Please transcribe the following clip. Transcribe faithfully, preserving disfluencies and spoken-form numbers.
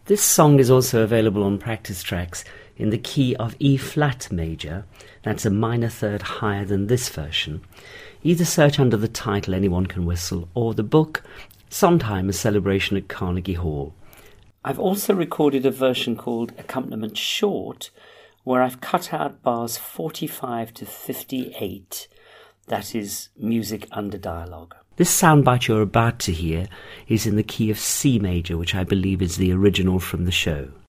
This song is also available on Practice Tracks in the key of E-flat major. That's a minor third higher than this version. Either search under the title Anyone Can Whistle or the book Sondheim, A Celebration at Carnegie Hall. I've also recorded a version called Accompaniment Short, where I've cut out bars forty-five to fifty-eight. That is music under dialogue. This soundbite you're about to hear is in the key of C major, which I believe is the original from the show.